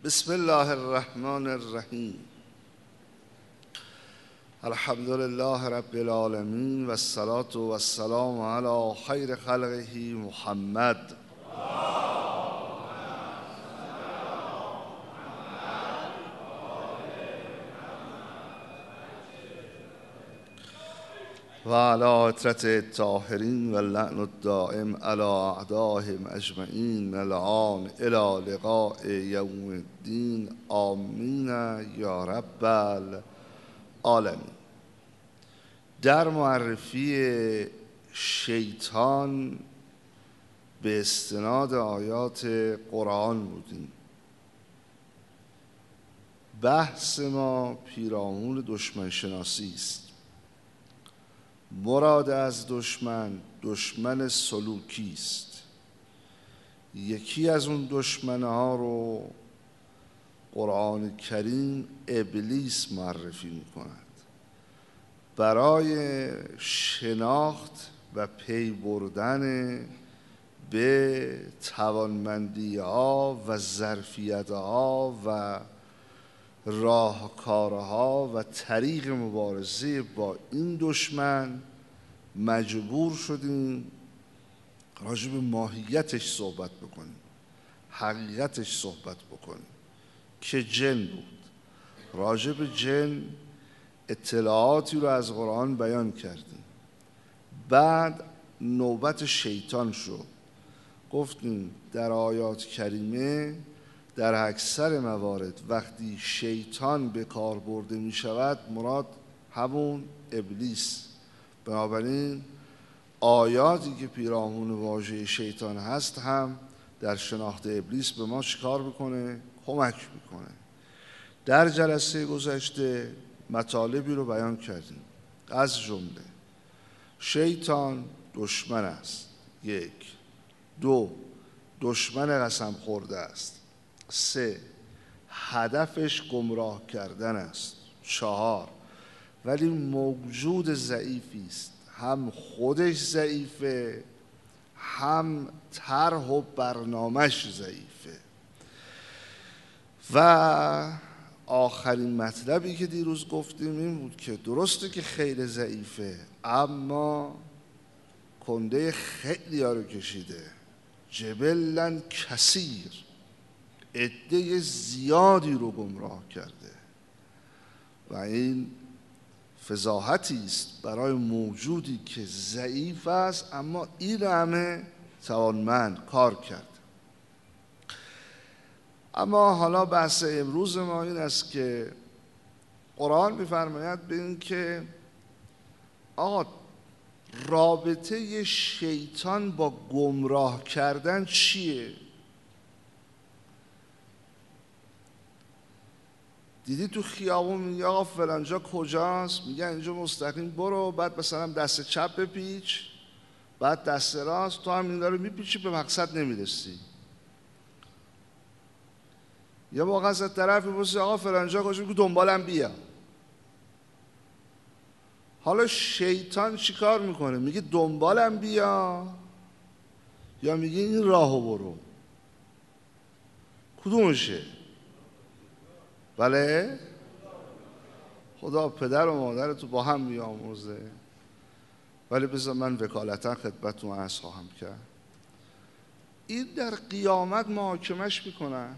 بسم الله الرحمن الرحیم. الحمد لله رب العالمین و الصلاة و السلام علی خیر خلقه محمد. و علی عترة الطاهرین و اللعن الدائم علی اعدائهم اجمعین الان الی لقاء یوم الدین آمین یا رب العالمین. در معرفی شیطان به استناد آیات قرآن بودیم. بحث ما پیرامون دشمن شناسی است. مراد از دشمن سلوکی است. یکی از اون دشمنها رو قرآن کریم ابلیس معرفی می‌کند. برای شناخت و پی بردن به توانمندی‌ها و ظرفیت‌ها و راهکارها و طریق مبارزه با این دشمن مجبور شدیم راجع به ماهیتش صحبت بکنیم، حقیقتش صحبت بکنیم که جن بود. راجع به جن اطلاعاتی رو از قرآن بیان کردیم. بعد نوبت شیطان شد. گفتیم در آیات کریمه در اکثر موارد وقتی شیطان به کار برده می شود مراد همون ابلیس. بنابراین آیاتی که پیرامون واژه شیطان هست هم در شناخت ابلیس به ما چیکار میکنه؟ کمک میکنه. در جلسه گذشته مطالبی رو بیان کردیم. از جمله شیطان دشمن است. 1. 2. دشمن قسم خورده است. 3. هدفش گمراه کردن است. 4. ولی موجود ضعیفی است. هم خودش ضعیفه، هم طرح و برنامه‌اش ضعیفه. و آخرین مطلبی که دیروز گفتیم این بود که درسته که خیلی ضعیفه، اما کنده خیلی ها رو کشیده. جبلن کثیر، عده زیادی رو گمراه کرده و این فضاحتی است برای موجودی که ضعیف است اما این همه توانمند کار کرد. اما حالا بحث امروز ما این است که قرآن می‌فرماید به این که آقا رابطه شیطان با گمراه کردن چیه؟ دیدی تو خیابون میگه آقا فلانجا کجاست؟ میگه اینجا مستقیم برو، بعد مثلا دست چپ بپیچ، بعد دست راست، تو هم این رو میپیچی به مقصد نمیرسی. یه موقع از طرف میپرسی آقا فلانجا کجا؟ میگه دنبالم بیا. حالا شیطان چیکار میکنه؟ میگه دنبالم بیا یا میگه این راهو برو؟ کدومشه؟ بله؟ خدا پدر و مادر تو با هم میاموزه. ولی بذار من وکالتا خدمتتون عرض خواهم کرد. این در قیامت محاکمش میکنن،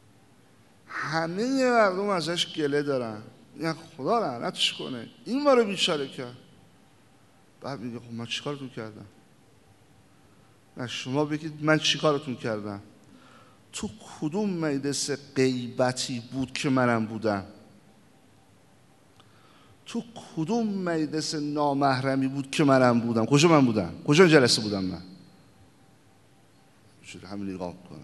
همه مردم ازش گله دارن، میگن خدا لعنتش کنه این ما رو بیچاره کرد. بعد میگه خب من چیکارتون کردم؟ نه شما بگید من چیکارتون کردم؟ تو کدوم مجلس غیبتی بود که منم بودم؟ تو کدوم مجلس نامحرمی بود که منم بودم؟ کجا من بودم؟ کجا جلسه بودم من؟ شده همین نگاه کنم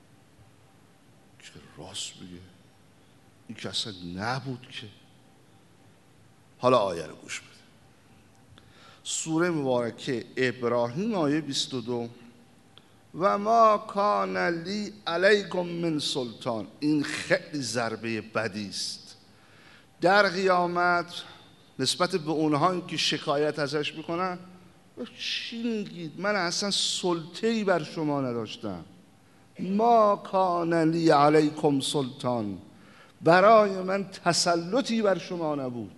که راست بگه این که اصلا نبود که. حالا آیه رو گوش بده. سوره مبارکه ابراهیم آیه 22. و ما کان لی علیکم من سلطان. این خیلی ضربه بدی است. در قیامت نسبت به اونهایی که شکایت ازش میکنن چی میگید؟ من اصلا سلطه‌ای بر شما نداشتم. ما کان لی علیکم سلطان، برای من تسلطی بر شما نبود.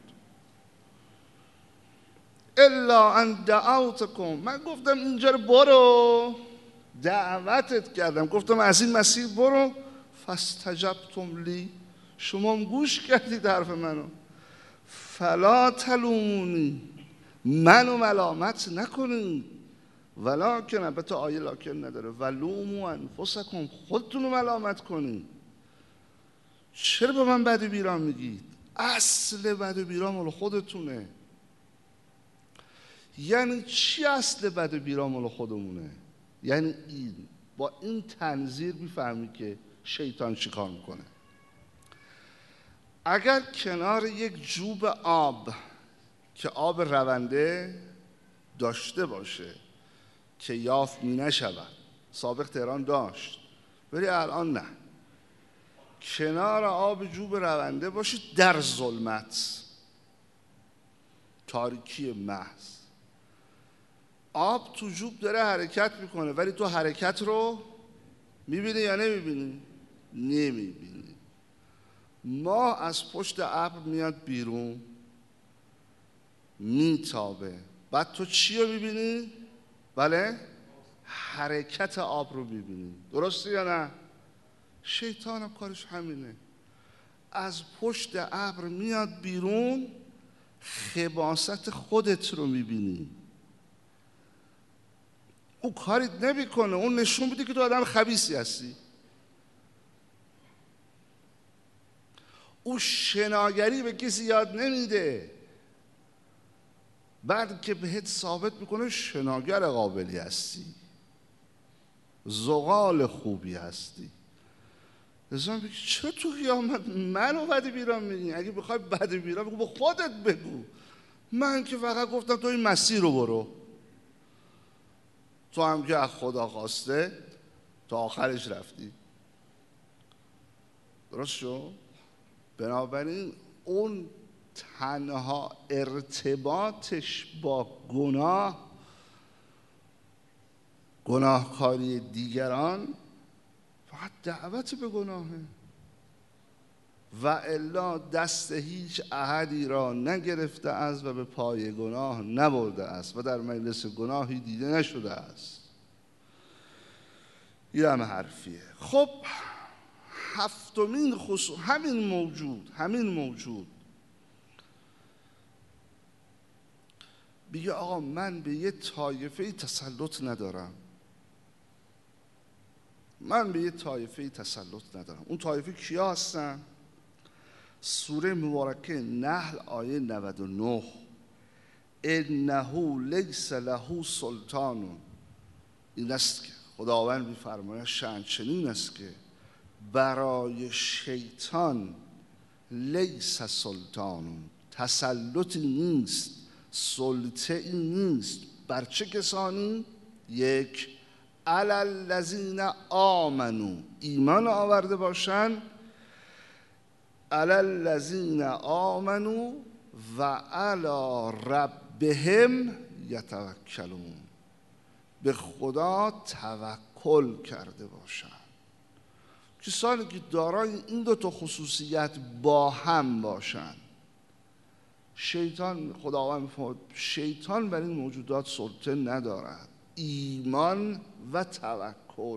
الا ان دعوتکم، من گفتم اینجا رو برو، دعوتت کردم، گفتم از این مسیر برو، فاستجبتم لی، شما هم گوش کردید حرف منو. فلا تلومونی، منو ملامت نکنید. ولکن، البته آیه لاکن نداره، ولوموا انفسکم، خودتونو ملامت کنید. چرا به من بد و بیرا میگید؟ اصل بد و بیرا مال خودتونه. یعنی چی اصل بد و بیرا مال خودمونه؟ یعنی این، با این تنظیر میفهمی که شیطان چیکار میکنه. اگر کنار یک جوب آب که آب رونده داشته باشه که یافت می نشود، سابق تهران داشت ولی الان نه، کنار آب جوب رونده باشید در ظلمت، تاریکی محض، آب تو جوب داره حرکت میکنه ولی تو حرکت رو میبینی یا نمیبینی؟ نمیبینی. ما از پشت ابر میاد بیرون، میتابه، بعد تو چی رو میبینی؟ بله؟ حرکت آب رو میبینی. درسته یا نه؟ شیطان هم کارش همینه، از پشت ابر میاد بیرون، خباثت خودت رو میبینی. او کاریت نمیکنه، اون نشون میده که تو آدم خبیثی هستی. او شناگری به کسی یاد نمیده، بعد که بهت ثابت میکنه شناگر قابلی هستی، زغال خوبی هستی. لذا میگه چرا تو قیامت منو بد بیرام میگی؟ اگه بخوای بد بیرام بگو، به خودت بگو. من که فقط گفتم تو این مسیر رو برو، تو هم که از خدا خواسته تا آخرش رفتی. درست شو؟ بنابراین اون تنها ارتباطش با گناهکاری دیگران فقط دعوت به گناهه، و الا دست هیچ احدی را نگرفته است و به پای گناه نبرده است و در مجلس گناهی دیده نشده است. این هم حرفیه. خب هفتمین خصوص، همین موجود بگه آقا من به یه طایفه تسلط ندارم، اون طایفه کیا هستن؟ سوره مبارکه نحل آیه 99، انه لیس له سلطان، این است که خداوند می‌فرماید شأن چنین است که برای شیطان لیس سلطان، تسلطی نیست، سلطه‌ای نیست. بر چه کسانی؟ یک، علی الذین آمنوا، ایمان آورده باشند، علی الذین آمنوا و علی ربهم یتوکلون، به خدا توکل کرده باشند. کسانی که دارای این دو تا خصوصیت با هم باشند. خداوند می‌فرماید شیطان بر این موجودات سلطه ندارد، ایمان و توکل.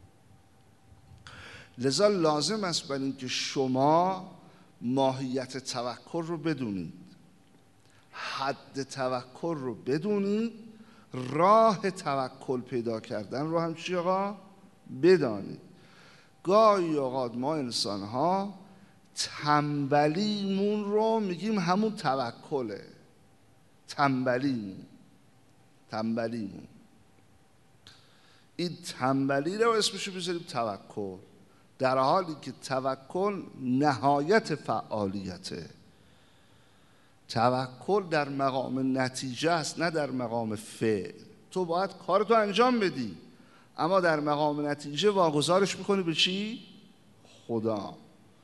لذا لازم است بر این که شما ماهیت توکل رو بدونید، حد توکل رو بدونید، راه توکل پیدا کردن رو هم چی آقا بدانید. گاهی اوقات ما انسان ها تنبلیمون رو میگیم همون توکله، تنبلیمون این تنبلی رو اسمشو بذاریم توکل، در حالی که توکل نهایت فعالیته. توکل در مقام نتیجه است، نه در مقام فعل. تو باید کارتو انجام بدی، اما در مقام نتیجه واگذارش میکنی به چی؟ خدا.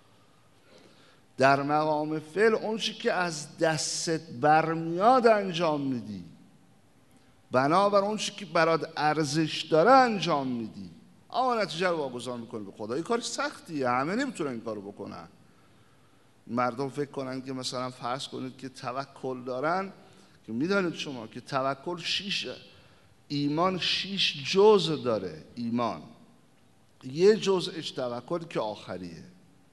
در مقام فعل اون چی که از دستت برمیاد انجام میدی، بنابر اون چی که برات ارزش داره انجام میدی. اما نتیجه رو واگذار میکنه به خدا. این کار سختیه، همه نمیتونن این کارو بکنن. مردم فکر کنن که مثلا فرض کنید که توکل دارن، که میدانید شما که توکل ایمان 6 جزء داره. ایمان یه جزءش توکل که آخریه.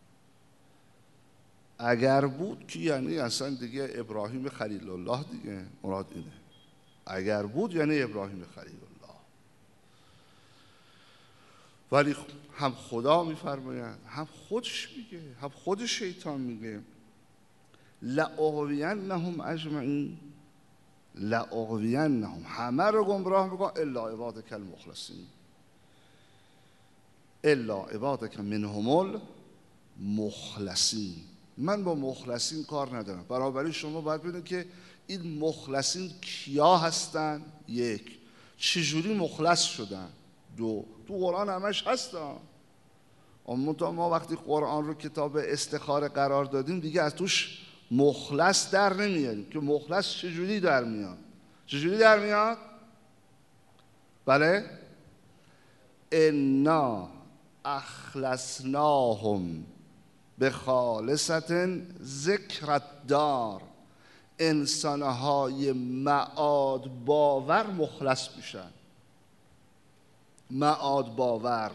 اگر بود که یعنی اصلا دیگه ابراهیم خلیل الله دیگه مراد اینه. اگر بود یعنی ابراهیم خلیل الله. ولی هم خدا میفرماید، هم خودش میگه، هم خود شیطان میگه لأغوینهم اجمعین، لأغوینهم، همه رو گمراه میکنم الا عبادک المخلصین، الا عبادک منهم المخلصین. من با مخلصین کار ندارم. بنابراین شما باید ببینید که این مخلصین کیا هستن؟ یک، چجوری مخلص شدن؟ دو، تو قرآن همش هستن. اما ما وقتی قرآن رو کتاب استخاره قرار دادیم دیگه از توش مخلص در نمیاریم که مخلص چجوری در میاد. چجوری در میاد؟ بله، انا اخلصناهم به خالصت ذکر الدار. انسانهای معاد باور مخلص میشن. معاد باور،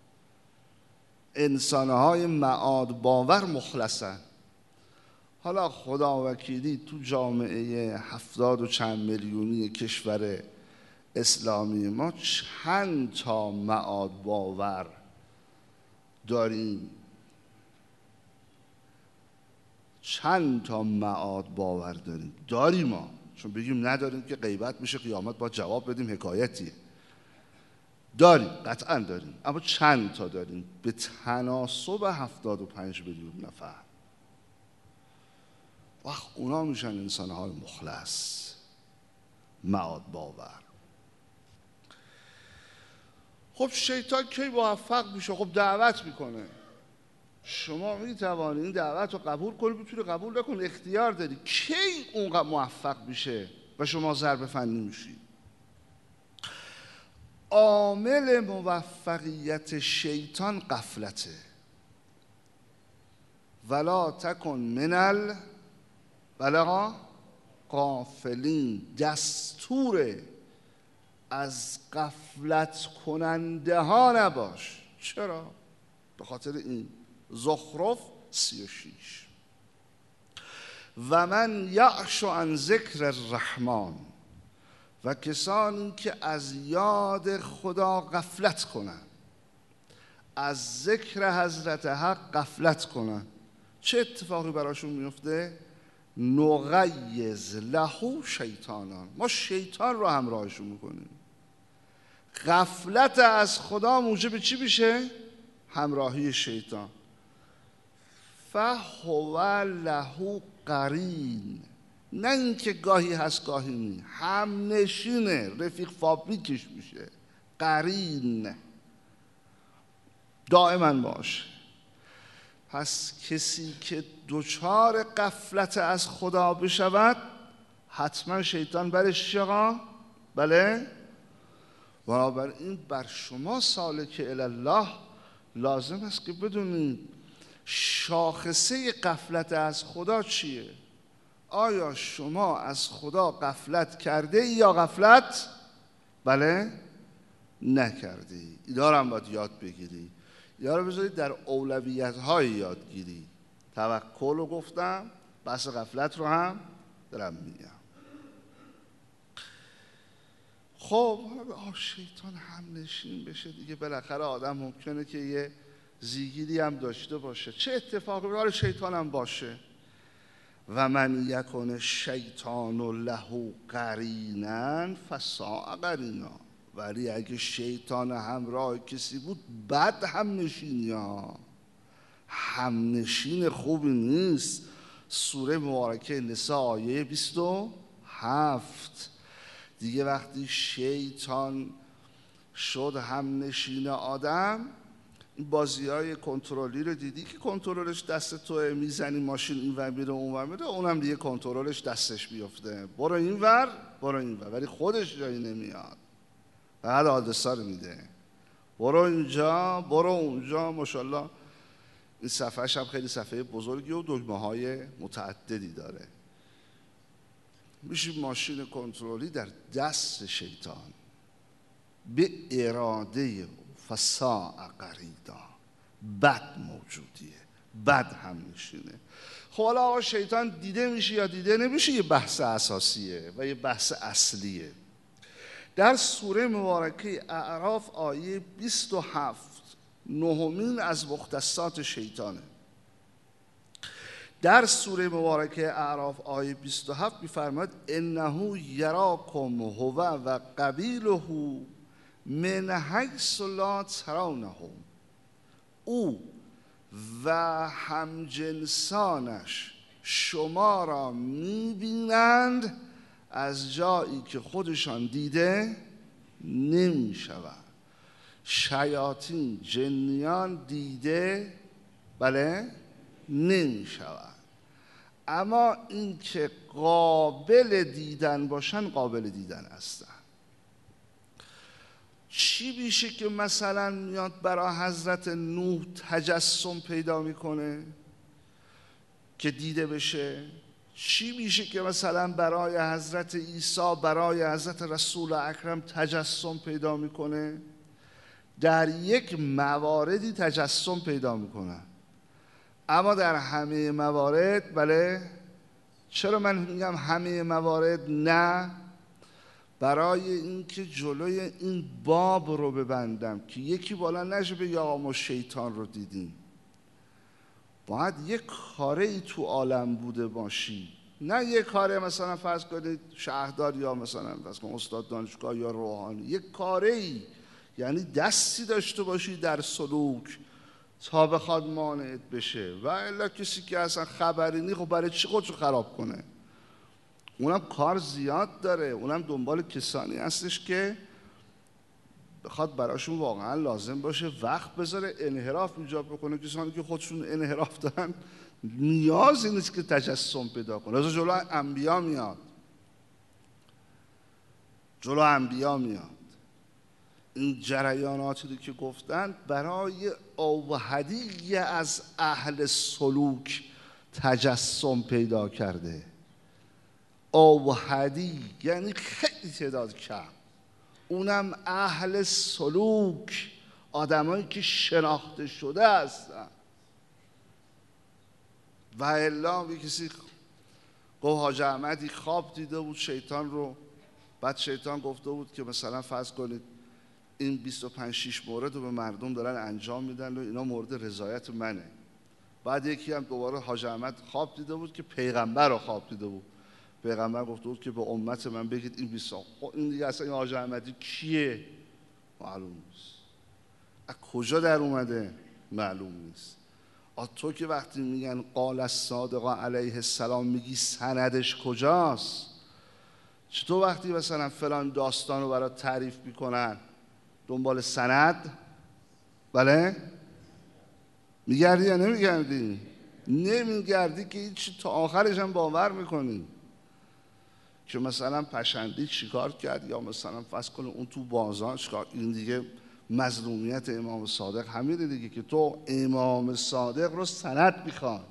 انسانهای معاد باور مخلصن. حالا خدا وکیلی تو جامعه 70 و چند میلیونی کشور اسلامی ما چند تا معاد باور داریم؟ چند تا معاد باور داریم ما. چون بگیم نداریم که غیبت میشه، قیامت با جواب بدیم حکایتیه. داریم، قطعا داریم، اما چند تا داریم به تناسب 75 میلیون نفر. وقت اونا میشن انسانهای مخلص، معاد باور. خب شیطان کی موفق میشه؟ خب دعوت میکنه. شما میتوانی این دعوت رو قبول کنی، میتونی قبول نکنی، اختیار داری. کی اون موفق میشه و شما ضربه فنی میشی؟ عامل موفقیت شیطان غفلته. ولا تکن من الغافلین. دستور از غفلت کننده ها نباش. چرا؟ به خاطر این زخرف 36 و من یعش عن ذکر الرحمن، و کسانی که از یاد خدا غفلت کنن، از ذکر حضرت حق غفلت کنن، چه اتفاقی براشون میفته؟ نغیظ له شیطانان. ما شیطان رو همراهشون میکنیم. غفلت از خدا موجب چی میشه؟ همراهی شیطان. فهو له قرین. نه اینکه گاهی هست گاهی نی، هم نشینه، رفیق فابریکش میشه. قرین دائما باشه. پس کسی که دچار غفلت از خدا بشود حتما شیطان برش چیه؟ بله. بنابراین بر شما سالک الله لازم است که بدونید شاخصه غفلت از خدا چیه. آیا شما از خدا غفلت کرده یا غفلت بله نکرده؟ اینا رو هم باید یاد بگیری. اینا رو بذارید در اولویت های یادگیری. توکل رو گفتم، بحث غفلت رو هم دارم میگم. خب شیطان هم نشین بشه دیگه. بالاخره آدم ممکنه که یه زیگیری هم داشته باشه. چه اتفاقی برای شیطان هم باشه. و من یکن شیطان له قرینا فساء قرینا. ولی اگه شیطان همراه کسی بود بد هم نشینی ها. هم نشین خوبی نیست. سوره مبارکه نساء آیه 27 دیگه وقتی شیطان شد هم نشین آدم، این بازی‌های کنترلی رو دیدی که کنترلش دست توه، میزنی ماشین این ور میره اون ور میره، اونم دیگه کنترلش دستش بیفته، برو این ور برو این ور، ولی خودش جایی نمیاد، بعد آدرسا رو میده. برو اینجا برو اونجا. ماشاءالله این صفحه‌ش هم خیلی صفحه بزرگی و دکمه‌های متعددی داره. میشه ماشین کنترلی در دست شیطان به اراده فساء قریدا. بد موجودیه، بد هم میشینه. خب حالا آقا شیطان دیده میشه یا دیده نمیشه یه بحث اساسیه و یه بحث اصلیه. در سوره مبارکه اعراف آیه 27 نهمین از مختصات شیطانه. در سوره مبارکه اعراف آیه 27 می‌فرماید انه یراکم هو و قبیله من حیث لا ترونهم. او و همجنسانش شما را می‌بینند از جایی که خودشان دیده نمی‌شوند. شیاطین جنیان دیده بله نمی‌شوند، اما این که قابل دیدن باشن قابل دیدن هستن. چی میشه که مثلا میاد برای حضرت نوح تجسم پیدا میکنه که دیده بشه؟ چی میشه که مثلا برای حضرت عیسی، برای حضرت رسول اکرم تجسم پیدا میکنه؟ در یک مواردی تجسم پیدا میکنن، اما در همه موارد بله. چرا من میگم همه موارد نه؟ برای اینکه جلوی این باب رو ببندم که یکی بالا نشه بگه آقا ما شیطان رو دیدیم. باید یک کاره ای تو عالم بوده باشی، نه یک کاره مثلا فرض کنید شهردار یا مثلا فرض کنید استاد دانشگاه یا روحانی. یک کاره ای یعنی دستی داشته باشی در سلوک تا بخواد مانعت بشه. و الا کسی که اصلا خبری نی، خب برای چی خودشو خراب کنه؟ اونم کار زیاد داره، اونم دنبال کسانی هستش که بخواد براشون واقعا لازم باشه وقت بذاره، انحراف ایجاد بکنه. کسانی که خودشون انحراف دارن نیازی نیست که تجسم پیدا کنه. از جلو انبیا میاد، جلو انبیا میاد. این جریاناتی رو که گفتن برای اوحدی از اهل سلوک تجسم پیدا کرده. اوحدی یعنی خیلی تعداد کم، اونم اهل سلوک، آدمایی که شناخته شده هستن. و الا یه کسی گفت حاج احمدی خواب دیده بود شیطان رو، بعد شیطان گفته بود که مثلا فرض کنید این 25-6 مورد رو به مردم دارن انجام میدن و اینا مورد رضایت منه. بعد یکی هم دوباره حاج احمد خواب دیده بود که پیغمبر رو خواب دیده بود. پیغمبر گفته بود که به امت من بگید این 20 این دیگه اصلا این حاج احمدی کیه؟ معلوم نیست. از کجا در اومده؟ معلوم نیست. تو که وقتی میگن قال الصادق علیه السلام میگی سندش کجاست؟ چطور وقتی مثلا فلان داستان رو برات تعریف میکنن دنبال سند بله میگردی یا نمیگردی؟ نمیگردی که هیچ، تا آخرش هم باور میکنی که مثلا پشندی چیکار کرد یا مثلا فرض کن اون تو بازار چیکار. این دیگه مظلومیت امام صادق همینه دیگه، که تو امام صادق رو سند میخوان.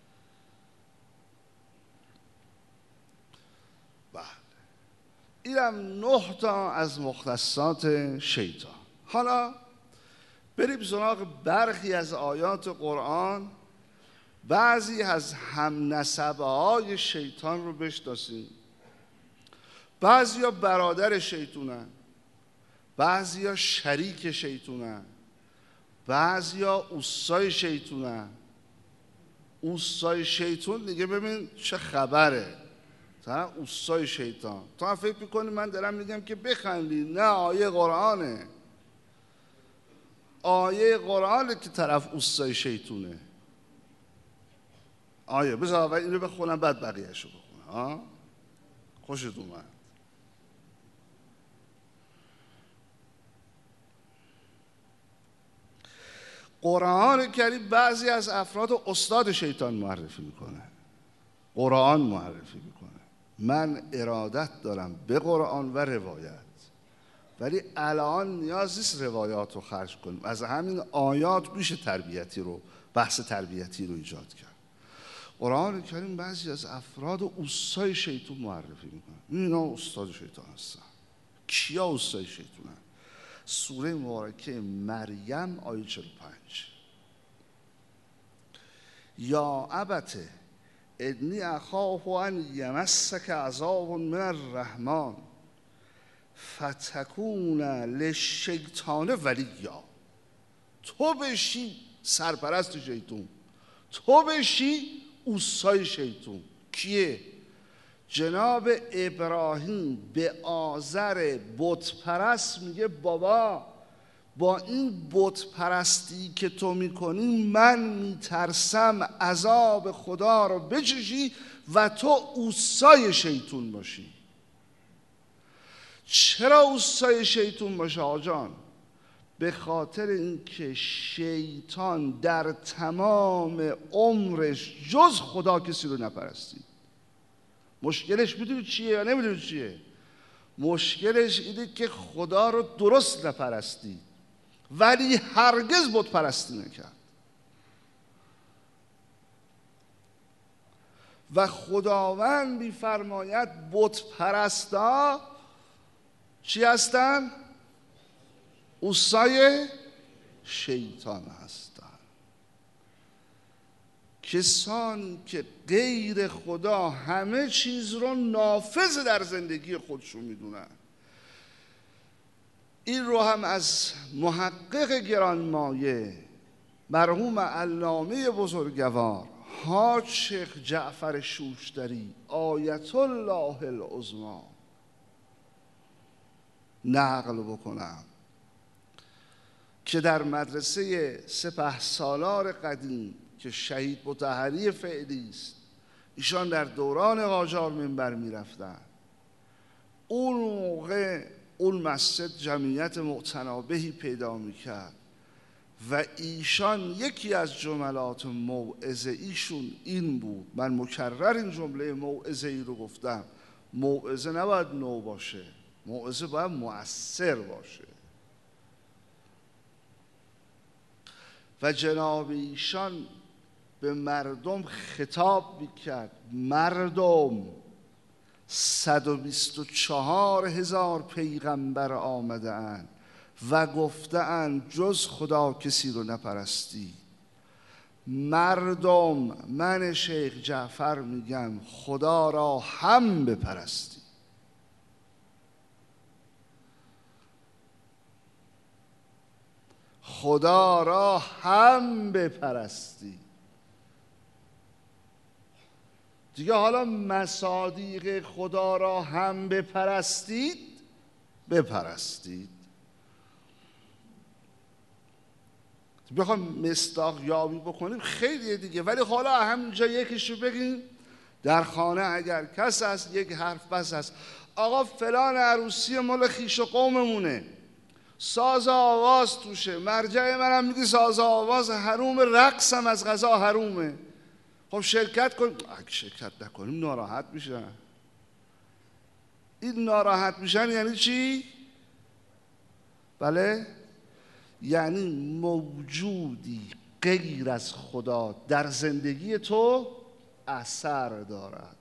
بله اینم 9 تا از مختصات شیطان. حالا بریم سراغ برخی از آیات قرآن، بعضی از همنسبه های شیطان رو بشناسیم. بعضیا برادر شیطونن، بعضیا شریک شیطونن، بعضیا اوستای شیطونن. اوستای شیطون دیگه ببین چه خبره، تا اوستای شیطان. تو هم فکر میکنی من دارم میگم که بخندی، نه، آیه قرآنه. آیه قرآنه که طرف اوستای شیطونه. آیه بذار اول این رو بخونم بعد بقیه‌شو بخونم. خوشت اومد؟ قرآن کریم بعضی از افراد استاد شیطان معرفی میکنه. قرآن معرفی میکنه. من ارادت دارم به قرآن و روایت. ولی الان نیاز نیست روایات رو خرج کنیم، از همین آیات میشه تربیتی رو، بحث تربیتی رو ایجاد کرد. قرآن کریم بعضی از افراد اوستای شیطان معرفی میکنه. اینا استاد شیطان هستن. کیا اوستای شیطانن؟ سوره مبارکه مریم آیه 45. یا ابته انی اخاف ان یمسک عذاب من الرحمن فتکون للشیطان ولیا. تو بشی سرپرست شیطان، تو بشی اوستای شیطان. کیه؟ جناب ابراهیم به آزر بت پرست میگه بابا با این بت پرستی که تو میکنی من میترسم عذاب خدا رو بچشی و تو اوستای شیطان باشی. چرا اوستای شیطان باشه آقا جان؟ به خاطر اینکه شیطان در تمام عمرش جز خدا کسی رو نپرستید. مشکلش میدونی چیه یا نمیدونی چیه؟ مشکلش اینه که خدا رو درست نپرستید ولی هرگز بت پرستی نکرد. و خداوند میفرماید بت پرستا چی هستن؟ اوستای شیطان هستن. کسانی که غیر خدا همه چیز رو نافذ در زندگی خودشون میدونن. این رو هم از محقق گرانمایه مرحوم علامه بزرگوار حاج شیخ جعفر شوشتری آیت الله العظمی نقل بکنم که در مدرسه سپهسالار قدیم که شهید مطهری فعلی است، ایشان در دوران قاجار منبر میرفتن. اون موقع اون مسجد جمعیت معتنابهی پیدا میکرد و ایشان یکی از جملات موعظه ایشون این بود، من مکرر این جمله موعظه ای رو گفتم، موعظه نباید نو باشه، موعظه باید مؤثر باشه. و جناب ایشان به مردم خطاب میکرد، مردم 124,000 پیغمبر آمده اند و گفته اند جز خدا کسی رو نپرستی. مردم، من شیخ جعفر میگم خدا را هم بپرستی. خدا را هم بپرستی. دیگه حالا مصادیق خدا را هم بپرستید، بپرستید. بخوام مصداق یابی بکنیم خیلیه دیگه، ولی حالا همینجا یکیشو بگیم. در خانه اگر کس هست یک حرف بس هست، آقا فلان عروسی مال خویش و قوممونه، ساز آواز توشه، مرجع منم میگه ساز آواز حروم، رقصم از قضا حرومه. خب شرکت کنیم. اگه شرکت نکنیم ناراحت میشن. این ناراحت میشن یعنی چی؟ بله؟ یعنی موجودی غیر از خدا در زندگی تو اثر دارد.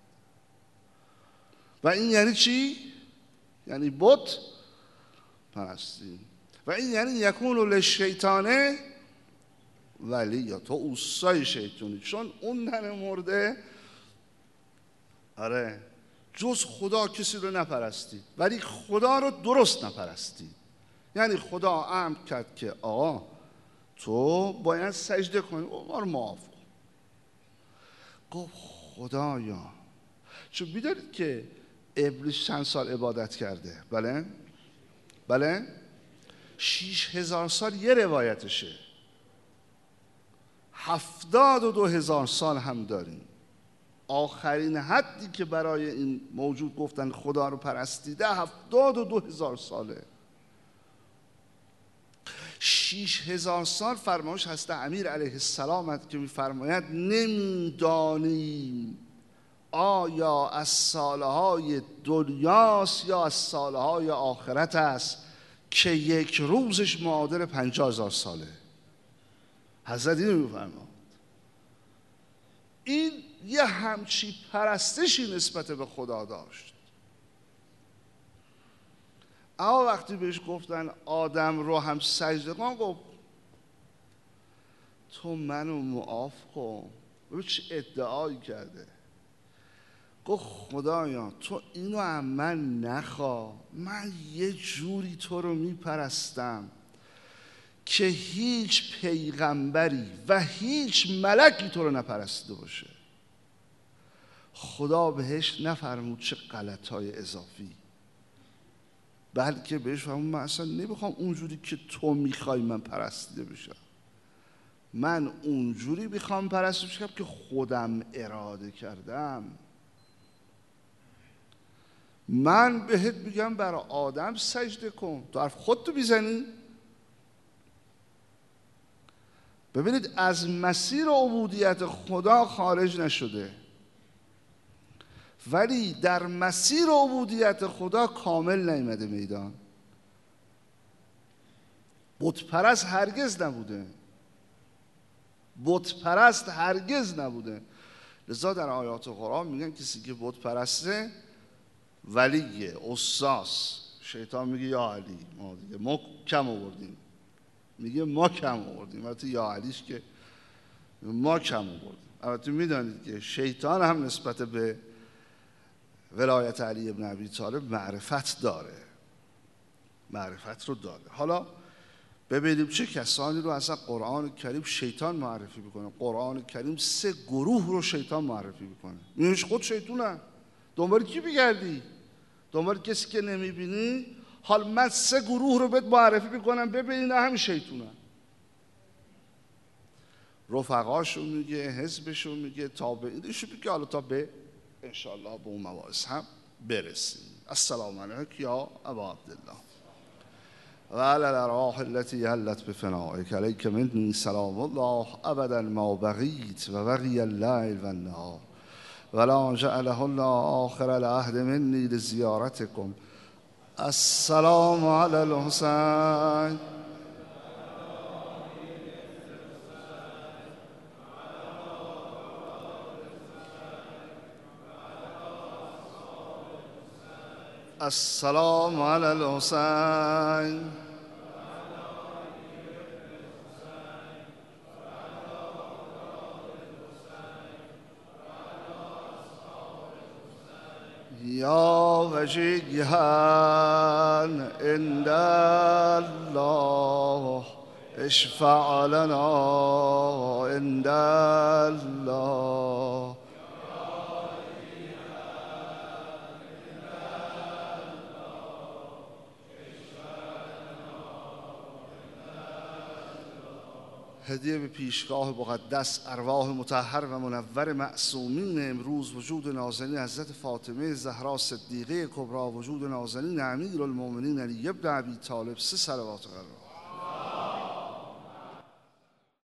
و این یعنی چی؟ یعنی بت پرستی. و این یعنی یکون للشیطانه ولی یا تو اوستای شیطانی. چون اون تن مرده آره جز خدا کسی رو نپرستید ولی خدا رو درست نپرستید. یعنی خدا امر کرد که آقا تو باید سجده کنی، ما رو معاف کن. گفت خدایا، چون بیدارید که ابلیس چند سال عبادت کرده؟ بله؟ بله؟ 6,000 سال یه روایتشه، 72,000 سال هم داریم. آخرین حدی که برای این موجود گفتن خدا رو پرستیده 72,000 ساله. 6,000 سال فرمایش هست امیر علیه السلام که میفرماید نمیدانیم آیا از سالهای دنیاست یا از سالهای آخرت است که یک روزش معادل 50,000 ساله. حضرت اینو میفرماد. این یه همچی پرستشی نسبت به خدا داشت. اما وقتی بهش گفتن آدم رو هم سجده کن، گفت تو منو معاف کن. ببین چه ادعایی کرده. گفت خدایا تو اینو از من نخواه، من یه جوری تو رو میپرستم که هیچ پیغمبری و هیچ ملکی تو رو نپرسیده باشه. خدا بهش نفرمود چه غلطای اضافی، بلکه بهش فرمود من اصلا نمیخوام اونجوری که تو میخوای من پرستیده بشم، من اونجوری میخوام پرستیده بشم که خودم اراده کردم. من بهت میگم برای آدم سجده کن، تو حرف خودتو میزنی؟ ببینید از مسیر عبودیت خدا خارج نشده، ولی در مسیر عبودیت خدا کامل نیامده میدان. بت پرست هرگز نبوده، بت پرست هرگز نبوده. لذا در آیات قرآن میگن کسی که بت پرسته ولیه، استاس. شیطان میگه یا علی، ما دیگه ما کم آوردیم، میگه ما کم آوردیم. البته یا علیش که ما کم آوردیم. البته میدانید که شیطان هم نسبت به ولایت علی ابن ابی طالب معرفت داره، معرفت رو داره. حالا ببینیم چه کسانی رو اصلا قرآن کریم شیطان معرفی میکنه. قرآن کریم 3 گروه رو شیطان معرفی میکنه. میگه خود شیطونه، دنبال کی بگردی؟ دنبال کسی که نمیبینی؟ حال من 3 گروه رو بهت معرفی میکنم، ببین همین شیطونه. رفقاشو میگه، حزبشو میگه، تابعینشو میگه. حالا تا به انشاءالله به اون مواعظ هم برسیم. السلام علیک یا ابا عبدالله و علی الارواح التي حلت بفنائک علیک منی سلام الله ابدا ما بقیت و بقی اللیل و النهار ولا جعله الله آخر العهد منی لزیارتکم. السلام علی الحسین. السلام علی الحسین. یا وجیها عند الله اشفع لنا عند الله. هدیه به پیشگاه مقدس ارواح مطهر و منور معصومین امروز، وجود نازنین حضرت فاطمه زهرا صدیقه کبری، وجود نازنین امیرالمومنین علی ابن ابی طالب، 3 صلوات قرار.